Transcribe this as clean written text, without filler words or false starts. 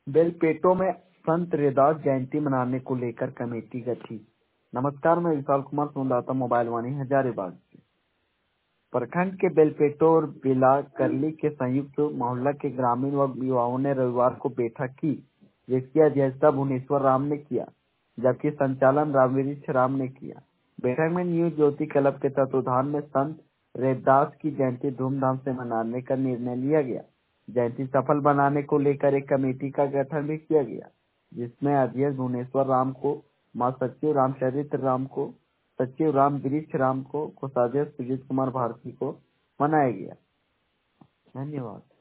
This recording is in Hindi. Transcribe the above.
बेलपेटो में संत रैदास जयंती मनाने को लेकर कमेटी गठित। नमस्कार, मैं विशाल कुमार संवाददाता मोबाइल वाणी हजारीबाग से। प्रखंड के बेलपेटो और बिला करली के संयुक्त मोहल्ला के ग्रामीण व युवाओं ने रविवार को बैठक की, जिसकी अध्यक्षता भुवनेश्वर राम ने किया, जबकि संचालन रामवृक्ष राम ने किया। बैठक में न्यू ज्योति क्लब के तत्वाधान में संत रैदास की जयंती धूमधाम से मनाने का निर्णय लिया गया। जयंती सफल बनाने को लेकर एक कमेटी का गठन भी किया गया, जिसमें अध्यक्ष भुवनेश्वर राम को, महासचिव रामचरित्र राम को, सचिव राम वृक्ष राम को, कोषाध्यक्ष सुजीत कुमार भारती को मनाया गया। धन्यवाद।